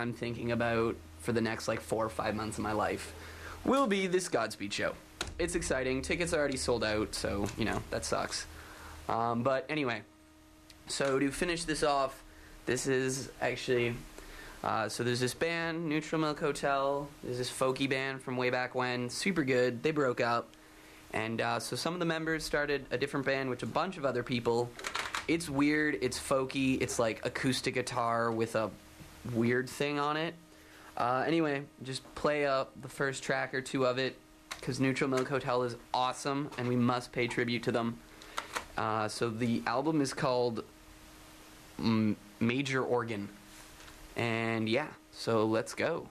I'm thinking about for the next like 4 or 5 months of my life will be this Godspeed show. It's exciting. Tickets are already sold out, so, you know, that sucks. But anyway, so to finish this off, this is actually, so there's this band, Neutral Milk Hotel. There's this folky band from way back when, super good. They broke up. And so some of the members started a different band with a bunch of other people. It's weird, it's folky, it's like acoustic guitar with a weird thing on it. Anyway, just play up the first track or two of it, because Neutral Milk Hotel is awesome, and we must pay tribute to them. So the album is called Major Organ. And yeah, so let's go.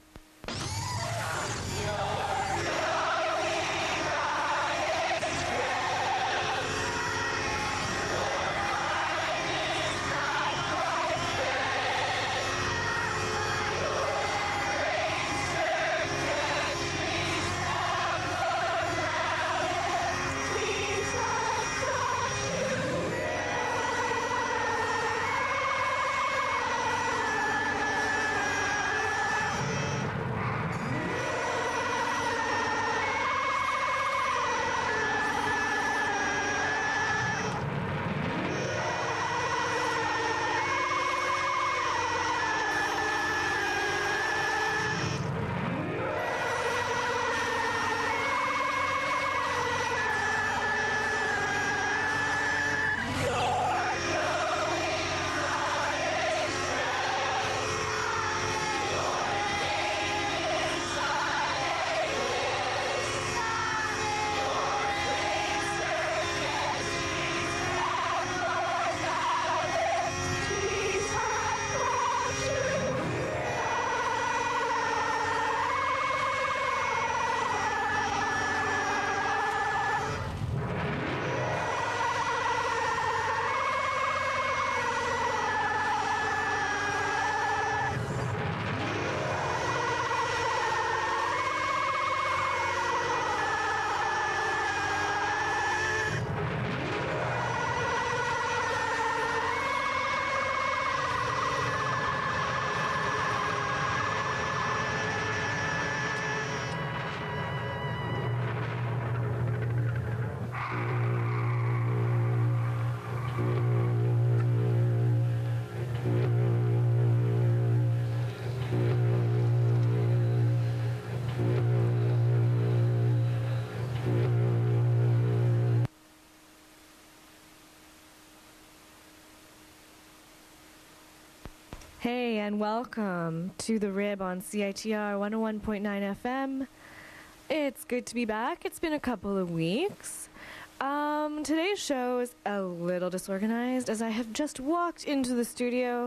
Hey, and welcome to The Rib on CITR 101.9 FM. It's good to be back. It's been a couple of weeks. Today's show is a little disorganized as I have just walked into the studio,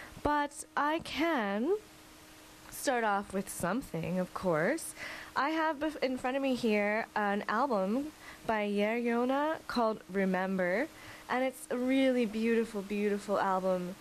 but I can start off with something, of course. I have in front of me here an album by Yerjona called Remember, and it's a really beautiful, beautiful album.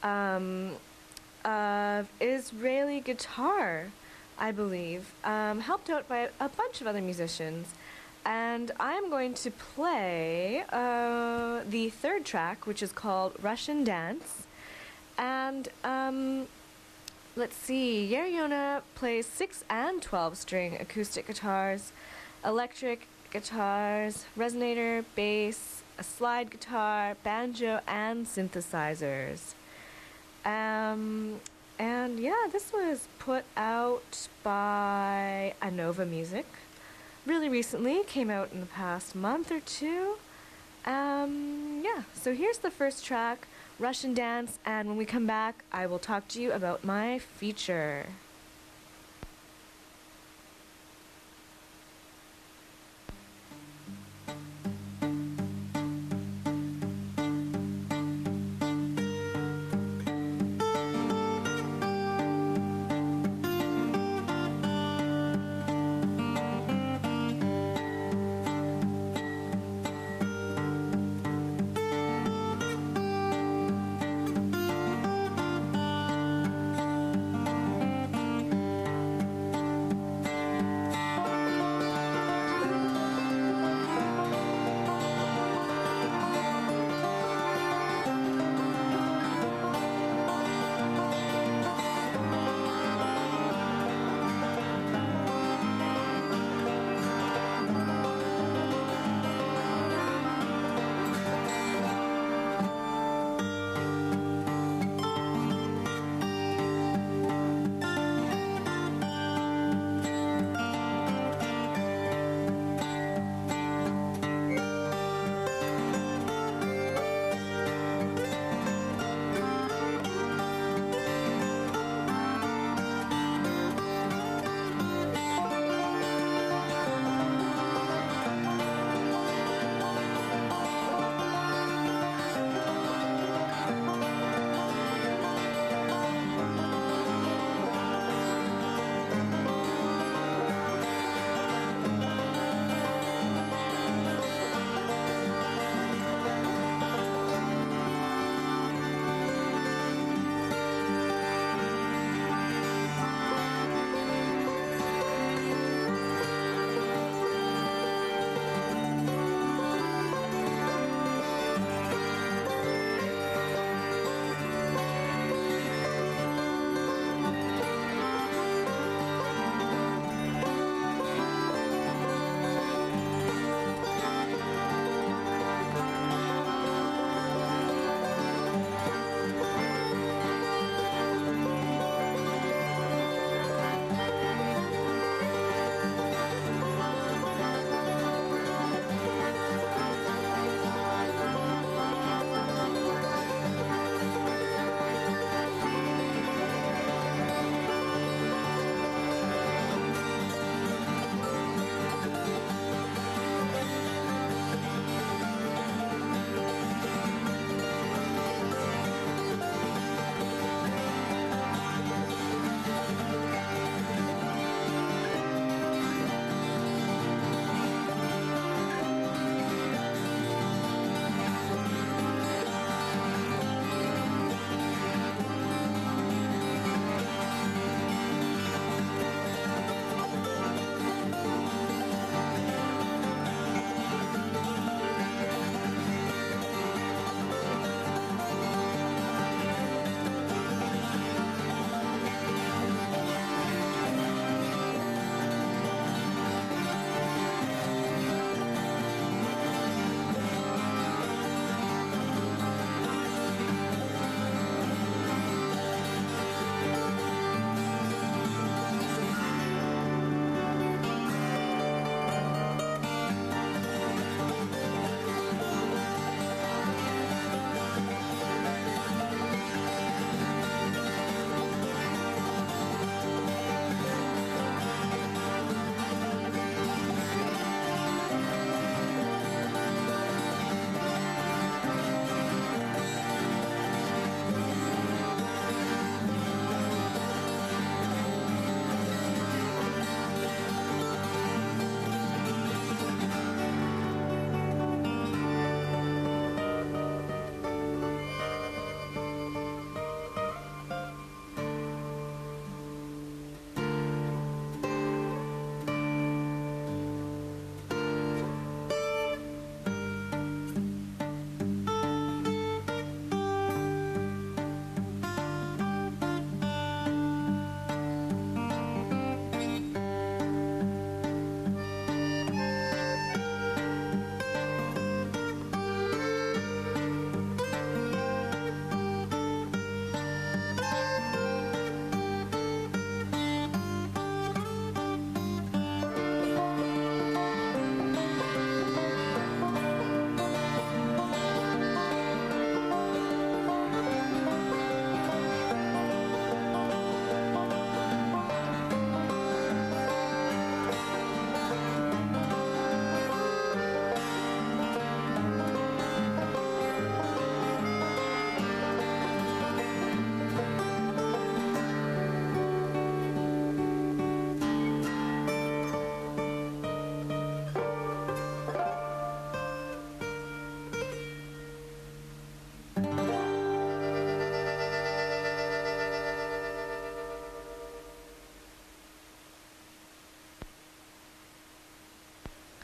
Of Israeli guitar, I believe, helped out by a bunch of other musicians. And I'm going to play the third track, which is called Russian Dance. And let's see, Yerjona plays 6 and 12 string acoustic guitars, electric guitars, resonator, bass, a slide guitar, banjo, and synthesizers. And yeah, this was put out by Anova Music really recently, came out in the past month or two. Yeah, so here's the first track, Russian Dance, and when we come back, I will talk to you about my feature.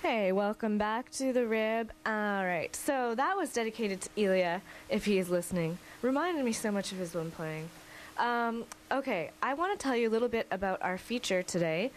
Okay, welcome back to the Rib. Alright, so that was dedicated to Ilya, if he is listening. Reminded me so much of his one playing. Okay, I want to tell you a little bit about our feature today.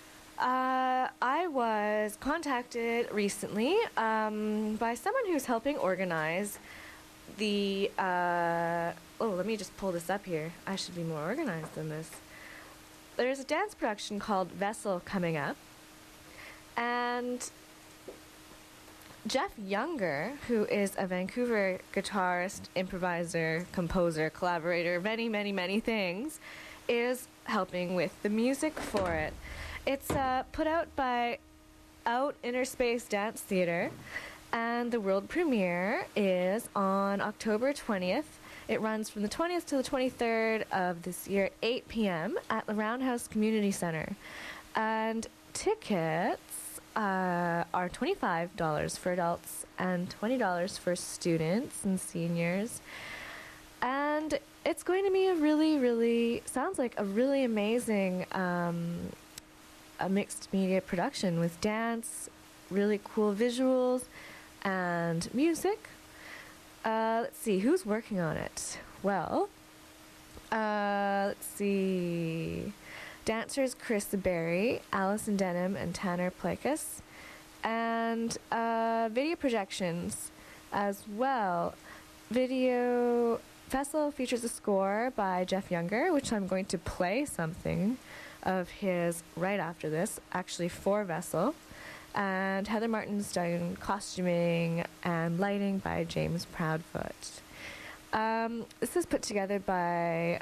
I was contacted recently by someone who's helping organize the... let me just pull this up here. I should be more organized than this. There's a dance production called Vessel coming up. And Jeff Younger, who is a Vancouver guitarist, improviser, composer, collaborator, many, many, many things, is helping with the music for it. It's put out by Out Inner Space Dance Theatre, and the world premiere is on October 20th. It runs from the 20th to the 23rd of this year at 8 p.m. at the Roundhouse Community Center. And tickets are $25 for adults and $20 for students and seniors. And it's going to be a really, sounds like a really amazing a mixed media production with dance, really cool visuals, and music. Let's see, who's working on it? Well, let's see. Dancers Chris Berry, Allison Denham, and Tanner Plakas. And video projections as well. Video Vessel features a score by Jeff Younger, which I'm going to play something of his right after this, actually for Vessel. And Heather Martin's done costuming and lighting by James Proudfoot. This is put together by,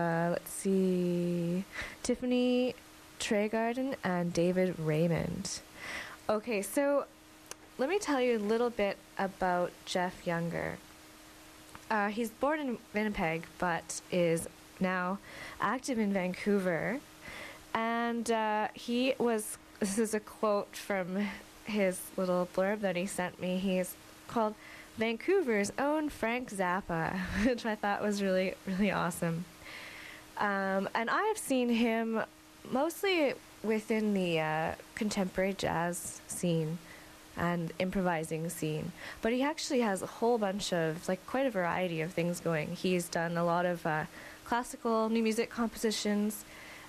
Tiffany Tregarden and David Raymond. Okay, so let me tell you a little bit about Jeff Younger. He's born in Winnipeg, but is now active in Vancouver. And this is a quote from his little blurb that he sent me. He's called Vancouver's own Frank Zappa, which I thought was really, really awesome. And I have seen him mostly within the contemporary jazz scene and improvising scene. But he actually has a whole bunch of, quite a variety of things going. He's done a lot of classical new music compositions,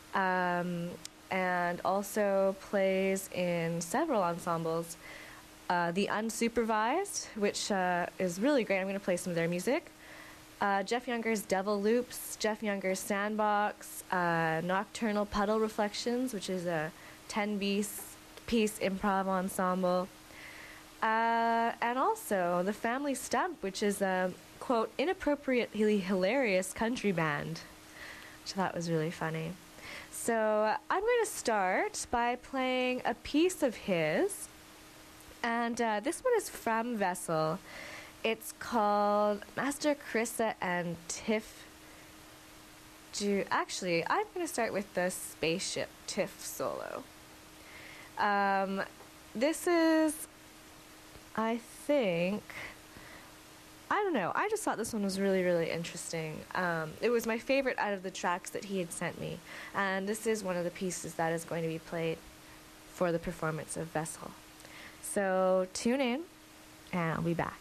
and also plays in several ensembles. The Unsupervised, which is really great. I'm going to play some of their music. Jeff Younger's Devil Loops, Jeff Younger's Sandbox, Nocturnal Puddle Reflections, which is a 10-piece improv ensemble. And also The Family Stump, which is a, quote, inappropriately hilarious country band, which I thought was really funny. So I'm going to start by playing a piece of his. And this one is from Vessel. It's called Master Carissa and Tiff. Actually, I'm going to start with the Spaceship Tiff solo. This is, I don't know. I just thought this one was really, really interesting. It was my favorite out of the tracks that he had sent me. And this is one of the pieces that is going to be played for the performance of Vessel. So tune in, and I'll be back.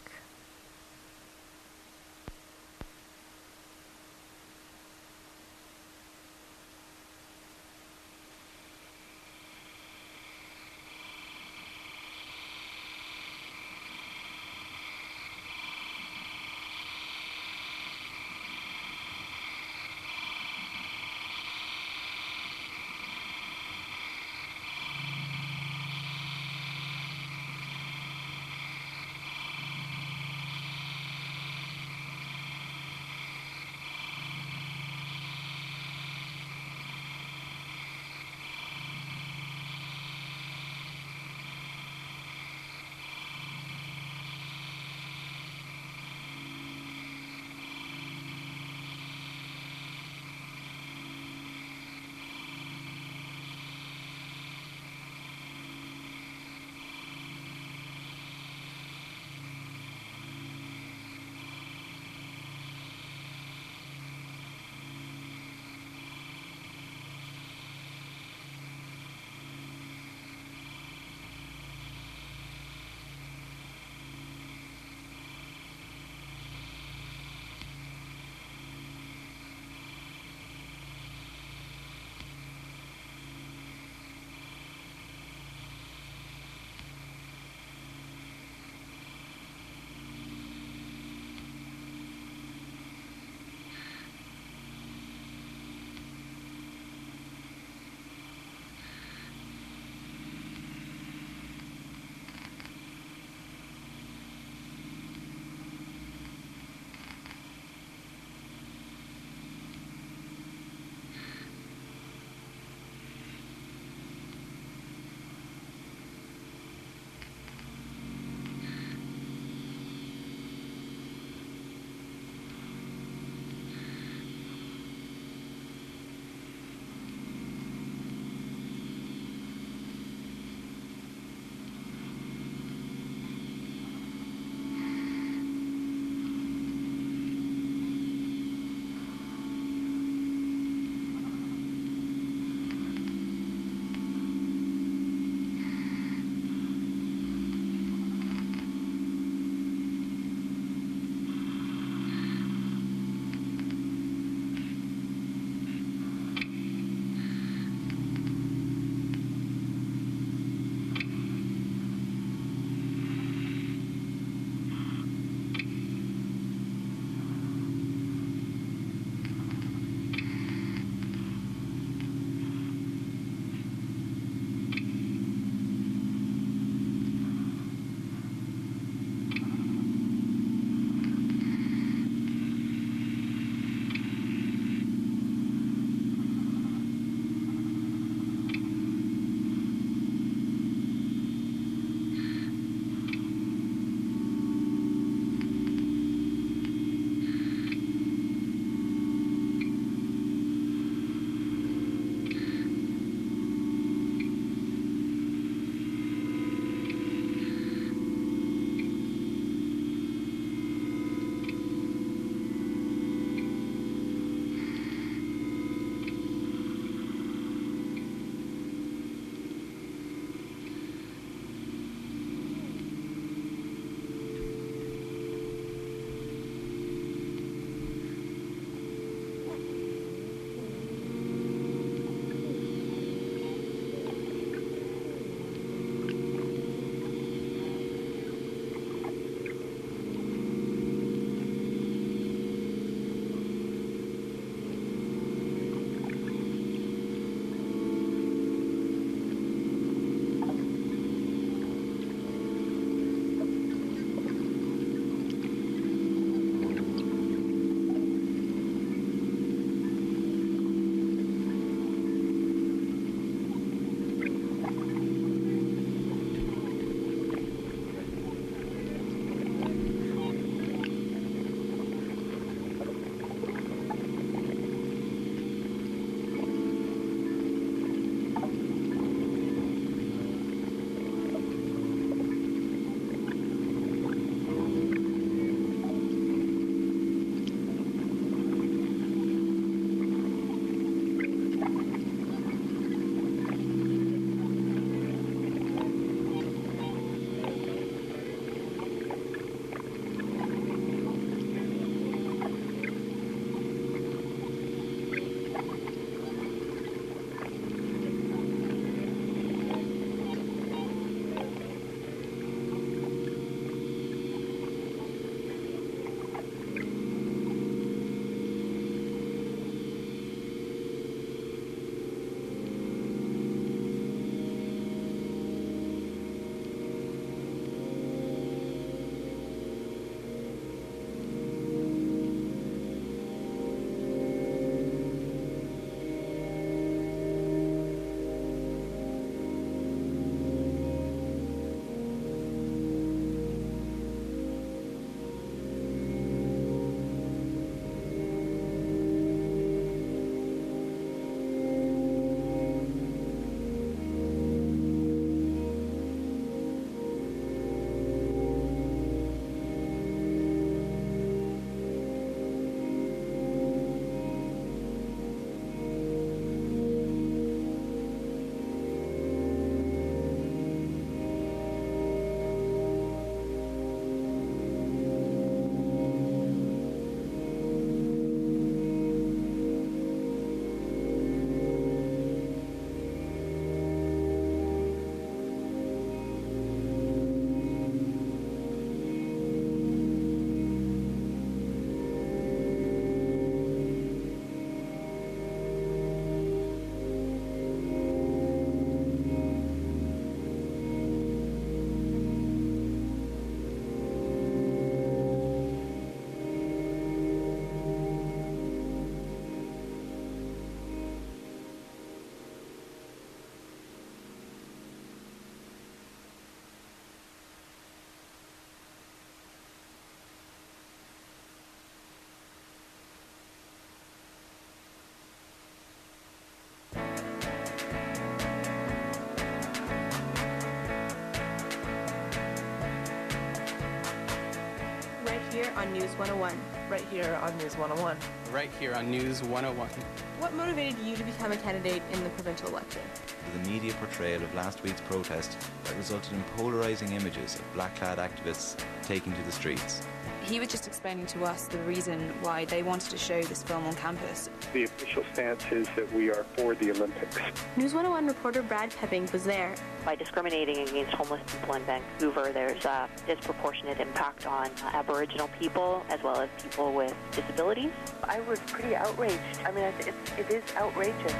here on News 101. Right here on News 101. Right here on News 101. What motivated you to become a candidate in the provincial election? The media portrayal of last week's protest that resulted in polarising images of black-clad activists taking to the streets. He was just explaining to us the reason why they wanted to show this film on campus. The official stance is that we are for the Olympics. News 101 reporter Brad Pepping was there. By discriminating against homeless people in Vancouver, there's a disproportionate impact on Aboriginal people as well as people with disabilities. I was pretty outraged. I mean, it is outrageous.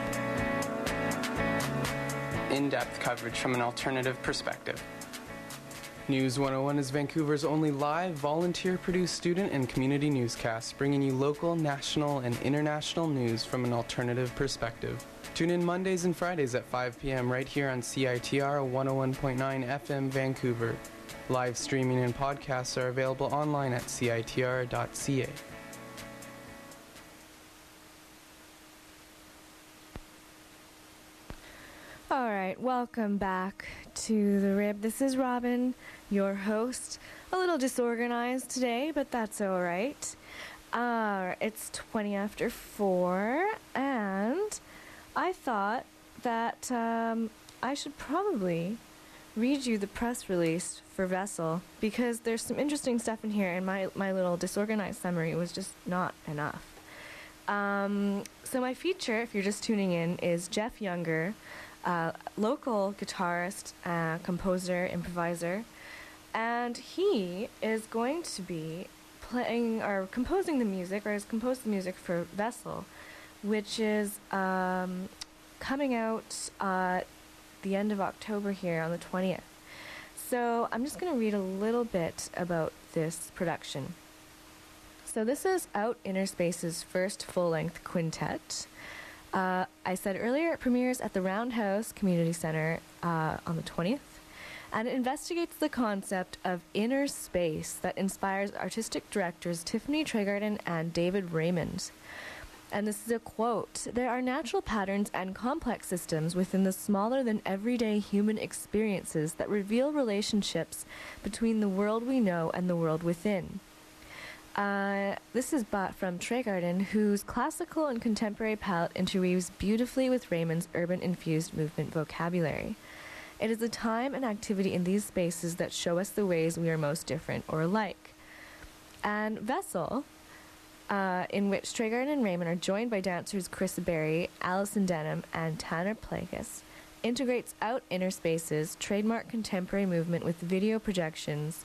In-depth coverage from an alternative perspective. News 101 is Vancouver's only live, volunteer-produced student and community newscast, bringing you local, national, and international news from an alternative perspective. Tune in Mondays and Fridays at 5 p.m. right here on CITR 101.9 FM Vancouver. Live streaming and podcasts are available online at citr.ca. All right, welcome back to The Rib. This is Robin, your host. A little disorganized today, but that's all right. It's 20 after 4, and I thought that I should probably read you the press release for Vessel, because there's some interesting stuff in here, and my little disorganized summary was just not enough. So my feature, if you're just tuning in, is Jeff Younger, local guitarist, composer, improviser, and he is going to be playing or composing the music, or has composed the music for Vessel, which is coming out the end of October here on the 20th. So I'm just going to read a little bit about this production. So this is Out Inner Space's first full-length quintet. I said earlier, it premieres at the Roundhouse Community Centre on the 20th, and it investigates the concept of inner space that inspires artistic directors Tiffany Tregarden and David Raymond. And this is a quote: "There are natural patterns and complex systems within the smaller than everyday human experiences that reveal relationships between the world we know and the world within." This is from Tregarden, whose classical and contemporary palette interweaves beautifully with Raymond's urban-infused movement vocabulary. It is the time and activity in these spaces that show us the ways we are most different or alike. And Vessel, in which Tregarden and Raymond are joined by dancers Chris Berry, Alison Denham, and Tanner Plagas, integrates Out Inner Spaces, trademark contemporary movement with video projections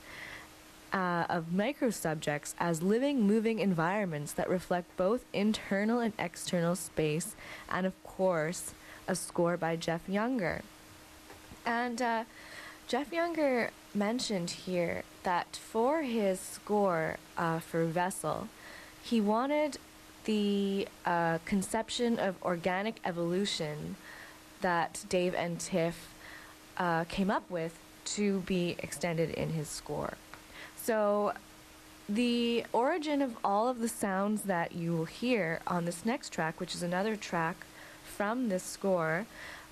of micro-subjects as living, moving environments that reflect both internal and external space, and of course, a score by Jeff Younger. And Jeff Younger mentioned here that for his score for Vessel, he wanted the conception of organic evolution that Dave and Tiff came up with to be extended in his score. So the origin of all of the sounds that you will hear on this next track, which is another track from this score,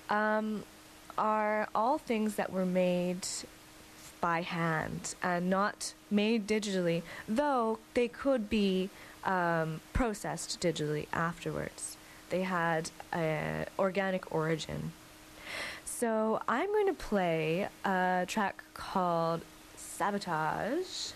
are all things that were made by hand and not made digitally, though they could be processed digitally afterwards. They had an organic origin. So I'm going to play a track called Sabotage,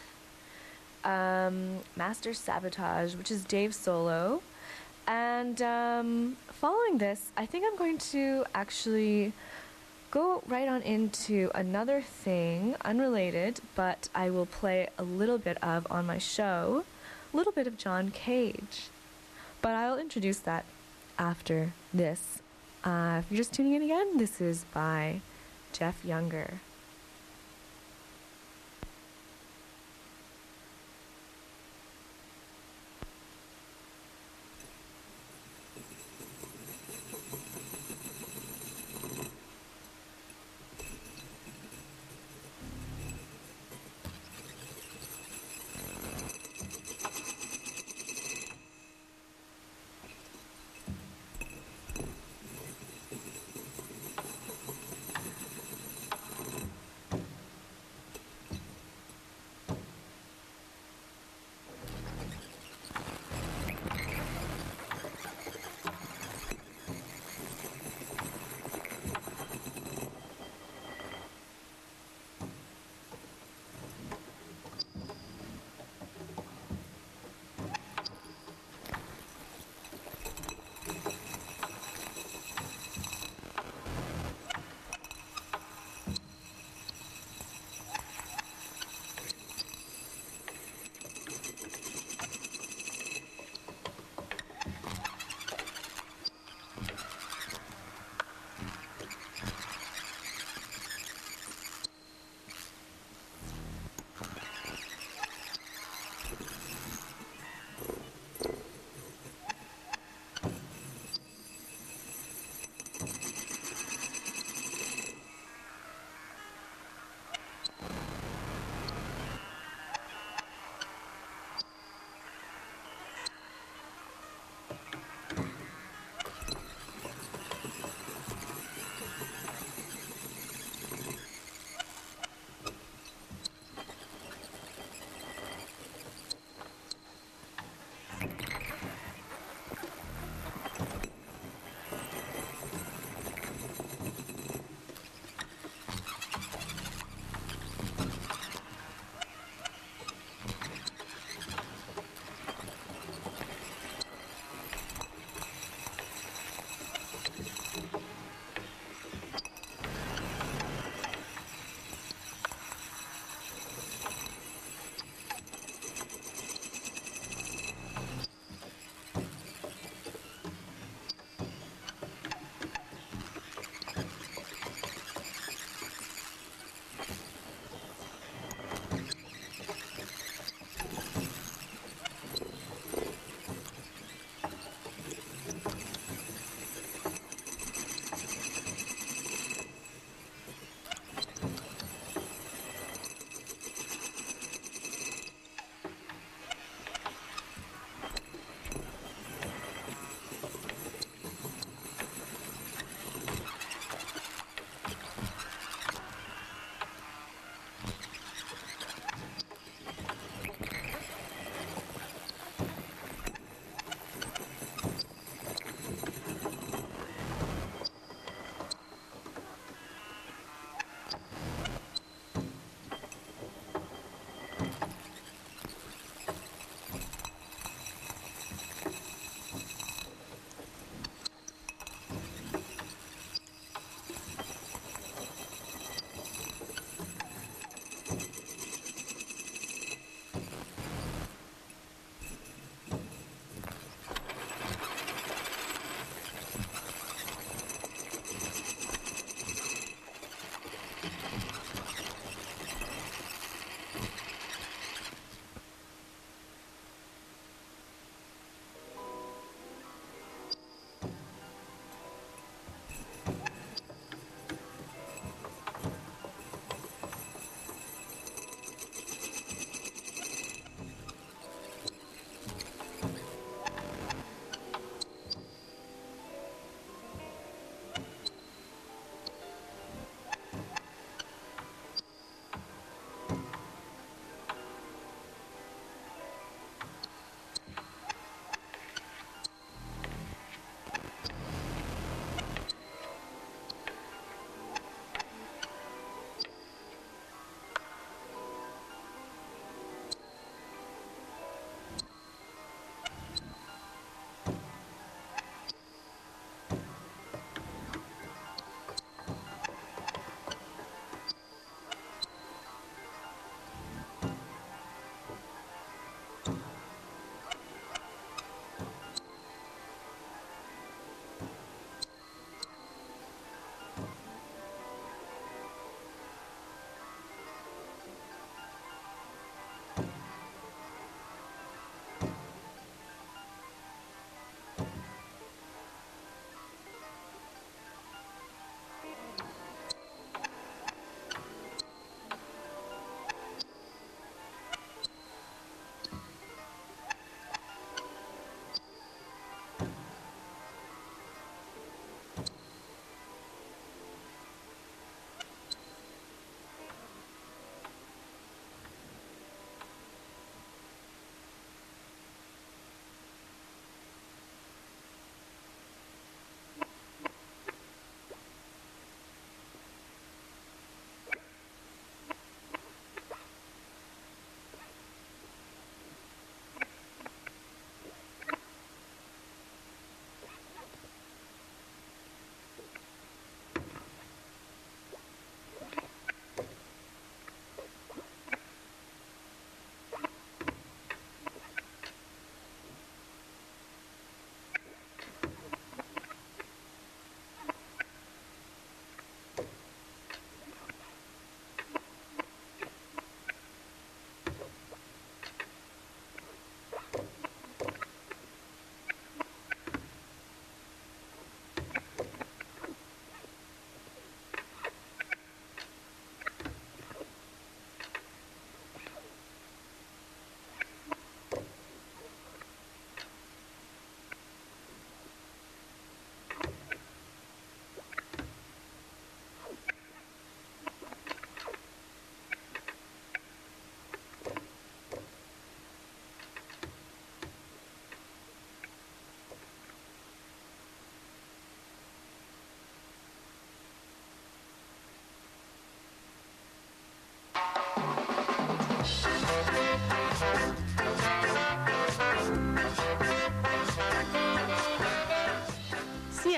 Master Sabotage, which is Dave's solo. And following this, I think I'm going to actually go right on into another thing, unrelated, but I will play a little bit of on my show, a little bit of John Cage. But I'll introduce that after this. If you're just tuning in again, this is by Jeff Younger.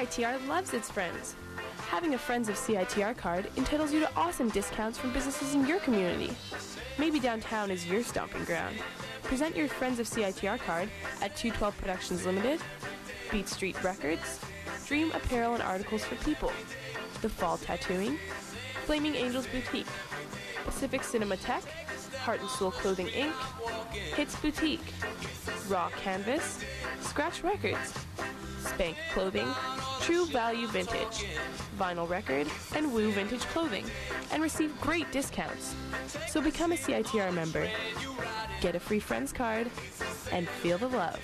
CITR loves its friends. Having a Friends of CITR card entitles you to awesome discounts from businesses in your community. Maybe downtown is your stomping ground. Present your Friends of CITR card at 212 Productions Limited, Beat Street Records, Dream Apparel and Articles for People, The Fall Tattooing, Flaming Angels Boutique, Pacific Cinematech, Heart and Soul Clothing Inc., Hits Boutique, Raw Canvas, Scratch Records, Spank Clothing, True Value Vintage, Vinyl Record, and Woo Vintage Clothing, and receive great discounts. So become a CITR member, get a free Friends card, and feel the love.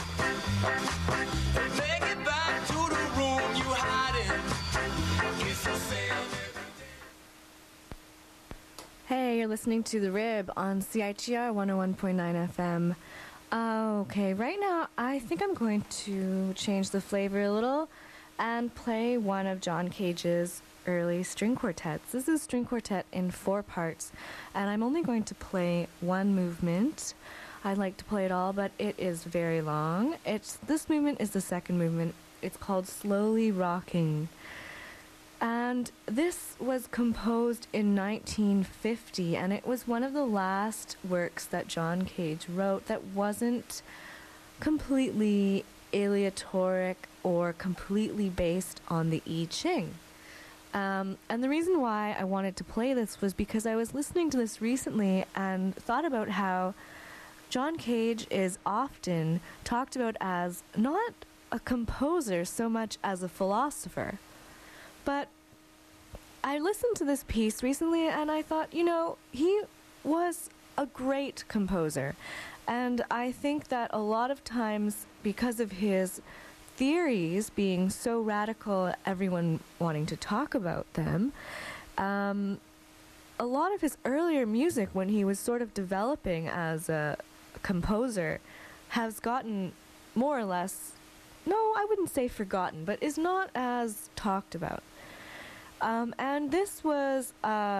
Hey, you're listening to The Rib on CITR 101.9 FM. Okay, right now I think I'm going to change the flavor a little and play one of John Cage's early string quartets. This is a string quartet in 4 parts, and I'm only going to play one movement. I'd like to play it all, but it is very long. This movement is the second movement. It's called Slowly Rocking. And this was composed in 1950, and it was one of the last works that John Cage wrote that wasn't completely aleatoric or completely based on the I Ching. And the reason why I wanted to play this was because I was listening to this recently and thought about how John Cage is often talked about as not a composer so much as a philosopher. But I listened to this piece recently and I thought, he was a great composer. And I think that a lot of times, because of his theories being so radical, everyone wanting to talk about them, a lot of his earlier music, when he was sort of developing as a composer, has gotten more or less, no, I wouldn't say forgotten, but is not as talked about. And this was,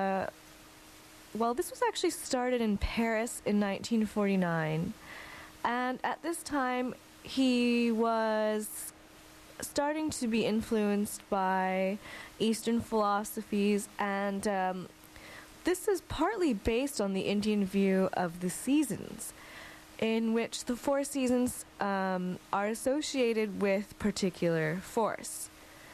this was actually started in Paris in 1949. And at this time, he was starting to be influenced by Eastern philosophies, and this is partly based on the Indian view of the seasons, in which the 4 seasons are associated with particular force.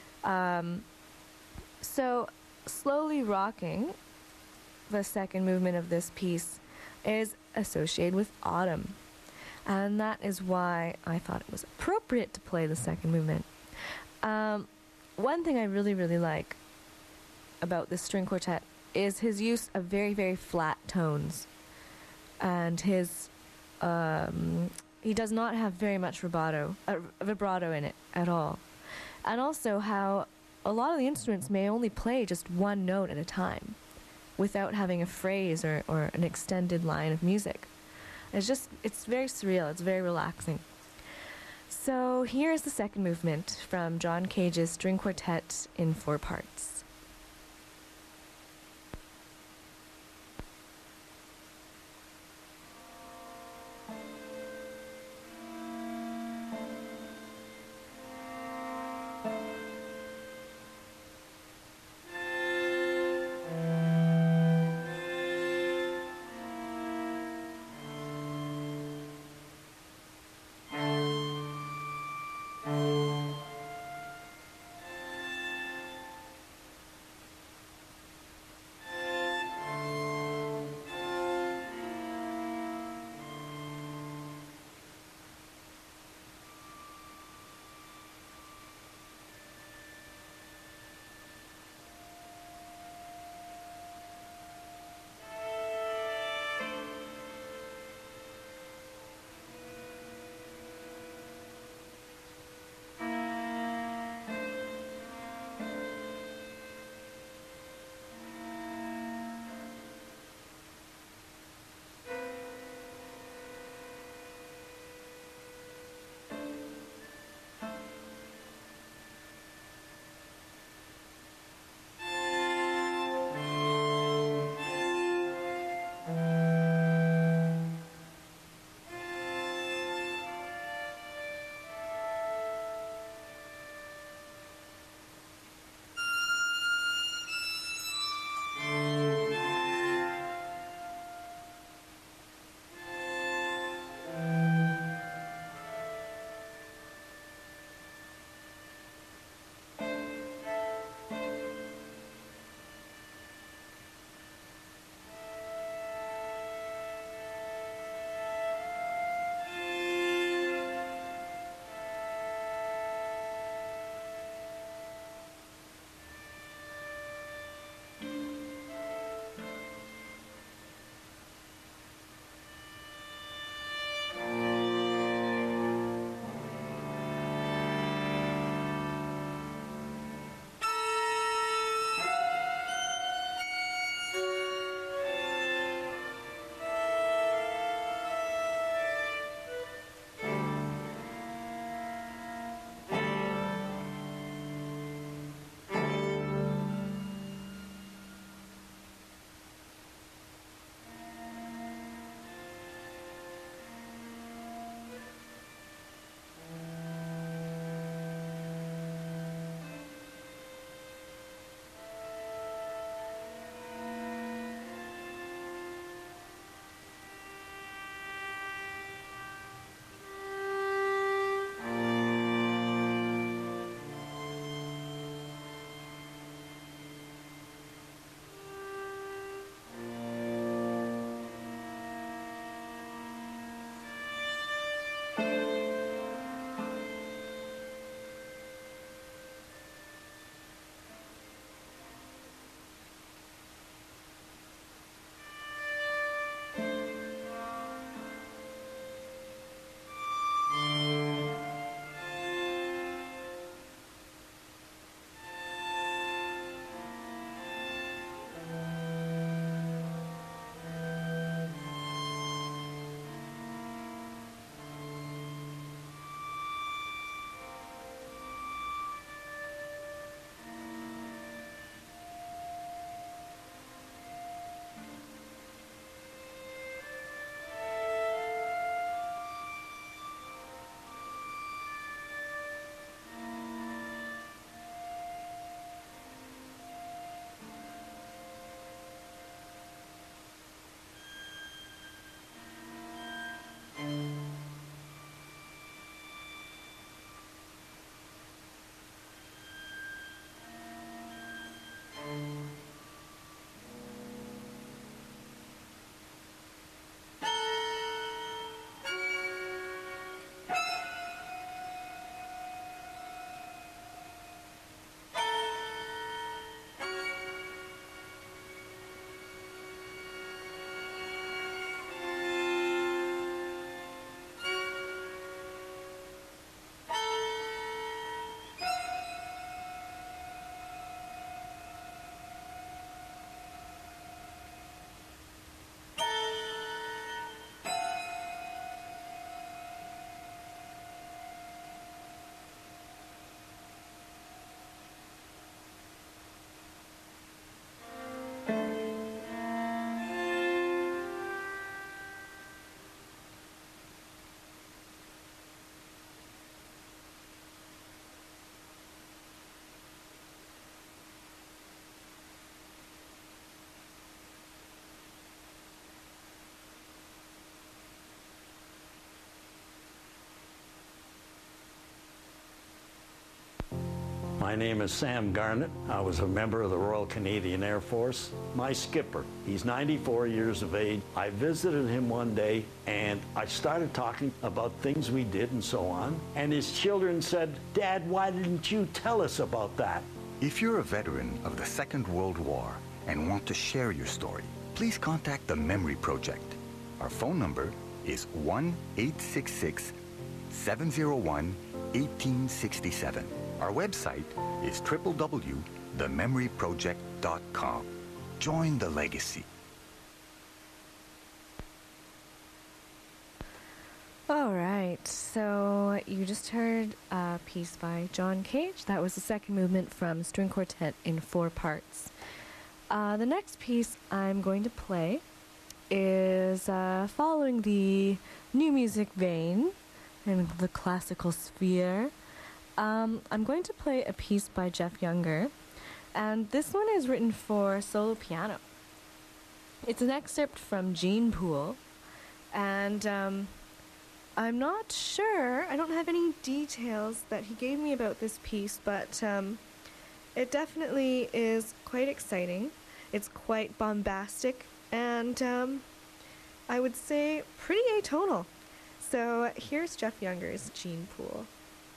So, Slowly Rocking, the second movement of this piece, is associated with autumn. And that is why I thought it was appropriate to play the second movement. One thing I really, really like about this string quartet is his use of very, very flat tones. And his, he does not have very much vibrato in it at all. And also how a lot of the instruments may only play just one note at a time without having a phrase or an extended line of music. It's very surreal, it's very relaxing. So here's the second movement from John Cage's string quartet in 4 parts. My name is Sam Garnett. I was a member of the Royal Canadian Air Force. My skipper, he's 94 years of age. I visited him one day and I started talking about things we did and so on. And his children said, "Dad, why didn't you tell us about that?" If you're a veteran of the Second World War and want to share your story, please contact the Memory Project. Our phone number is 1-866-701-1867. Our website is www.thememoryproject.com. Join the legacy. All right, so you just heard a piece by John Cage. That was the second movement from String Quartet in 4 parts. The next piece I'm going to play is following the new music vein and the classical sphere. I'm going to play a piece by Jeff Younger, and this one is written for solo piano. It's an excerpt from Gene Pool, and I'm not sure, I don't have any details that he gave me about this piece, but it definitely is quite exciting. It's quite bombastic, and I would say pretty atonal. So here's Jeff Younger's Gene Pool.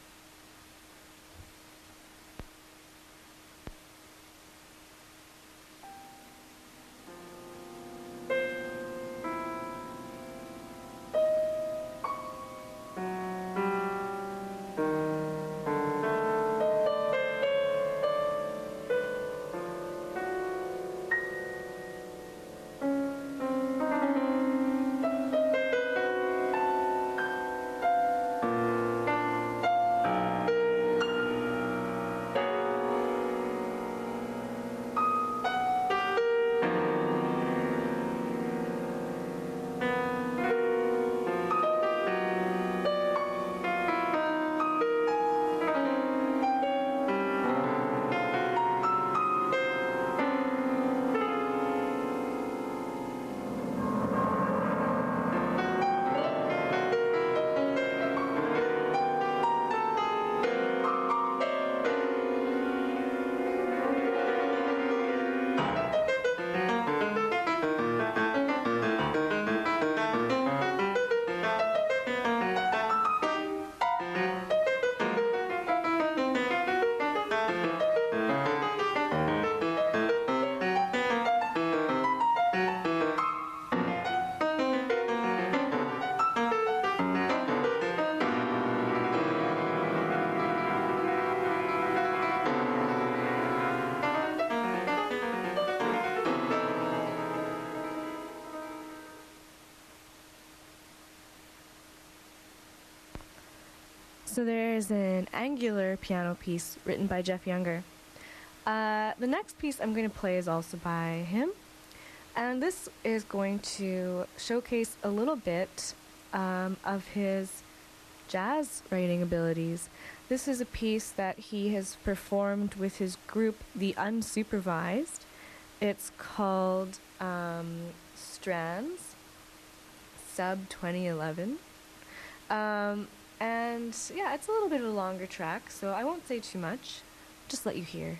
So there's an angular piano piece written by Jeff Younger. The next piece I'm going to play is also by him. And this is going to showcase a little bit of his jazz writing abilities. This is a piece that he has performed with his group, The Unsupervised. It's called Strands, Sub 2011. And yeah, it's a little bit of a longer track, so I won't say too much. Just let you hear.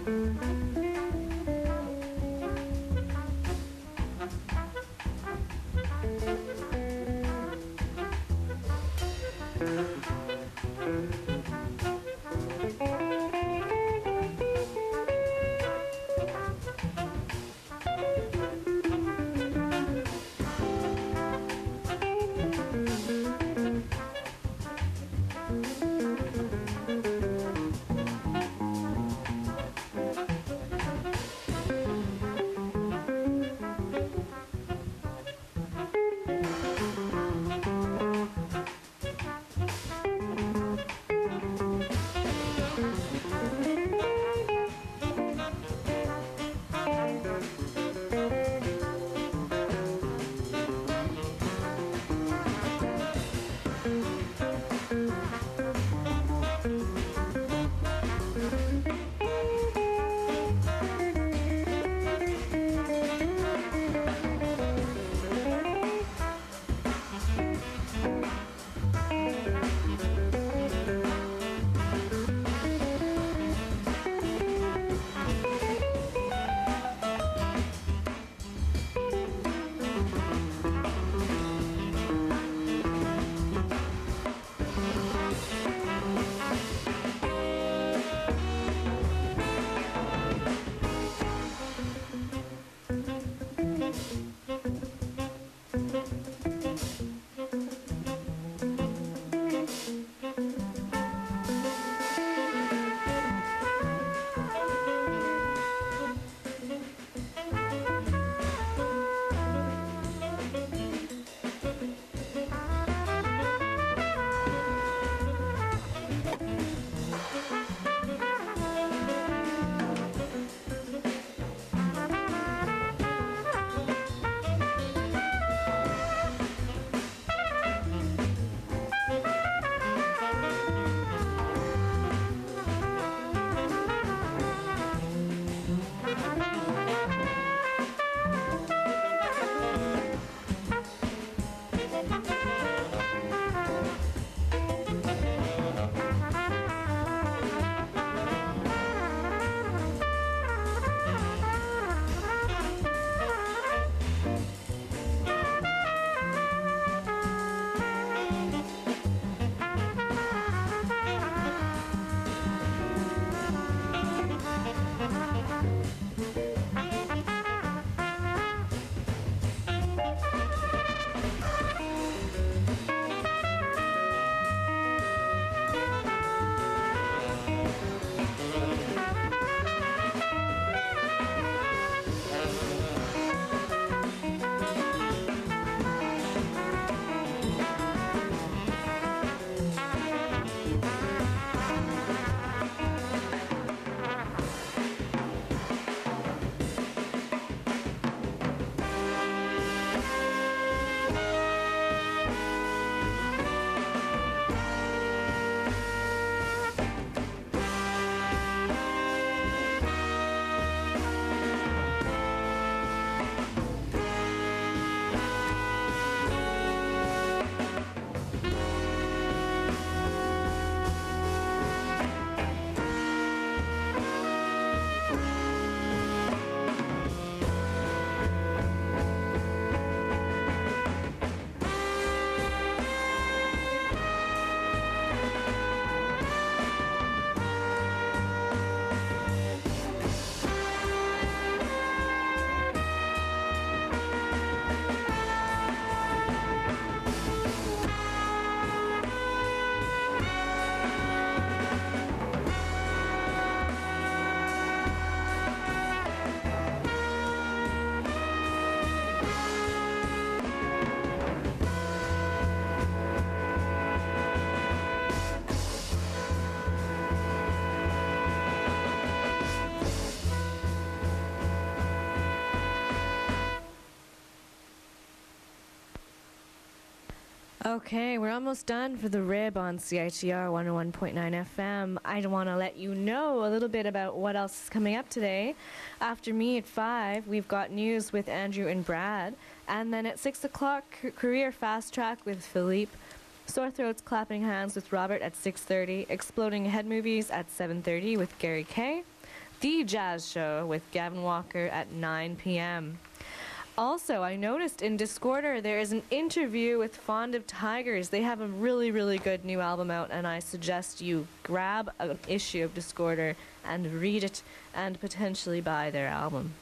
Okay, we're almost done for the Rib on CITR 101.9 FM. I want to let you know a little bit about what else is coming up today. After me at 5, we've got news with Andrew and Brad. And then at 6 o'clock, Career Fast Track with Philippe. Sore Throats Clapping Hands with Robert at 6:30. Exploding Head Movies at 7:30 with Gary Kay. The Jazz Show with Gavin Walker at 9 p.m. Also, I noticed in Discorder there is an interview with Fond of Tigers. They have a really, really good new album out, and I suggest you grab an issue of Discorder and read it and potentially buy their album.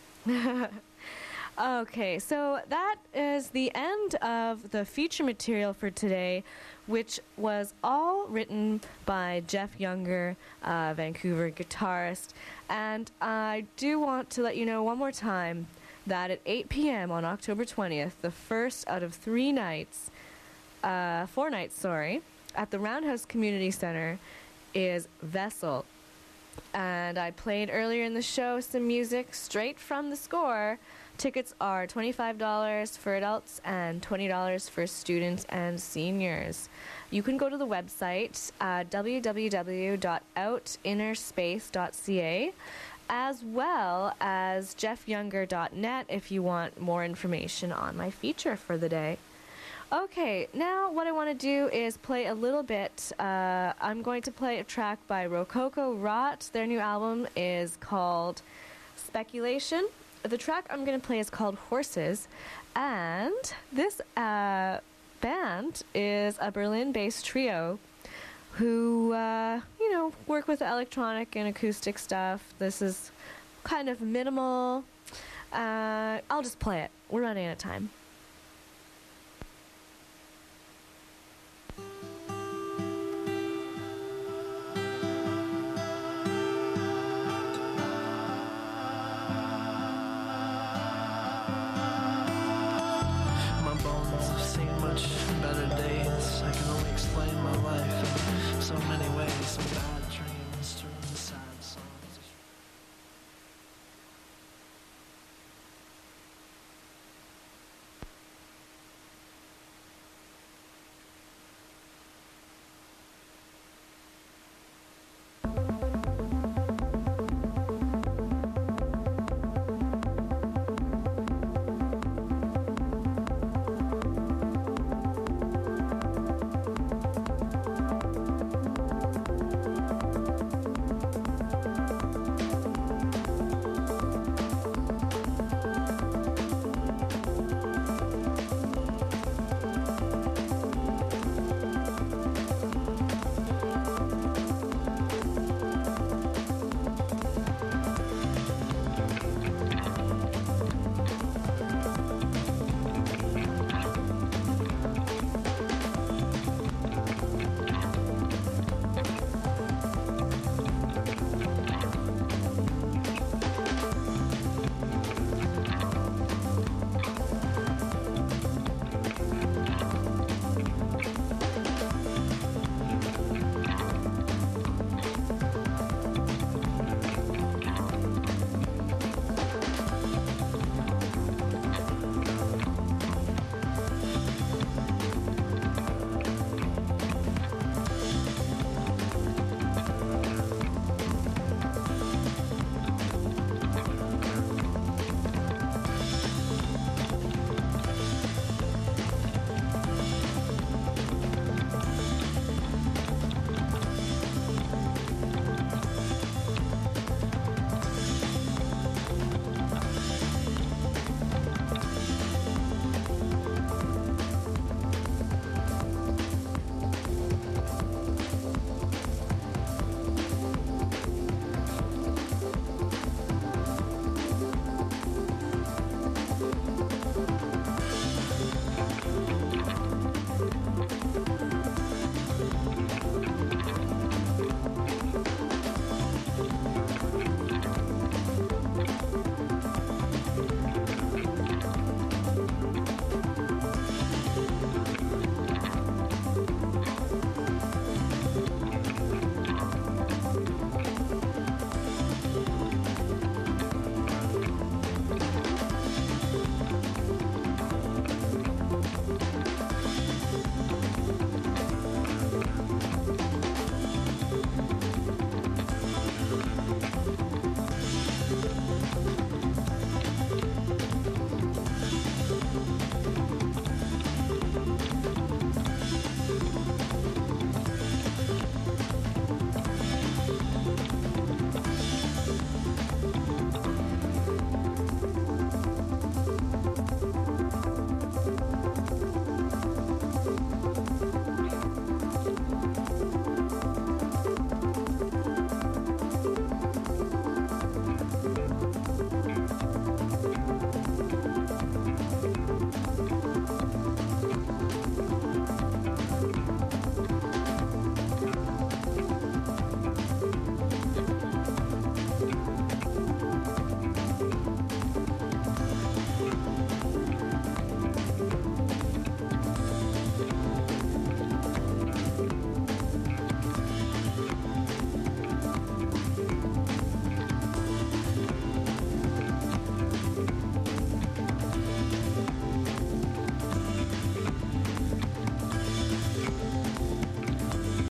Okay, so that is the end of the feature material for today, which was all written by Jeff Younger, Vancouver guitarist. And I do want to let you know one more time that at 8 p.m. on October 20th, the first out of 4 nights, at the Roundhouse Community Center is Vessel. And I played earlier in the show some music straight from the score. Tickets are $25 for adults and $20 for students and seniors. You can go to the website, www.outinnerspace.ca, as well as jeffyounger.net if you want more information on my feature for the day. Okay, now what I want to do is play a little bit. I'm going to play a track by Rococo Rot. Their new album is called Speculation. The track I'm going to play is called Horses, and this band is a Berlin-based trio who, work with electronic and acoustic stuff. This is kind of minimal. I'll just play it. We're running out of time.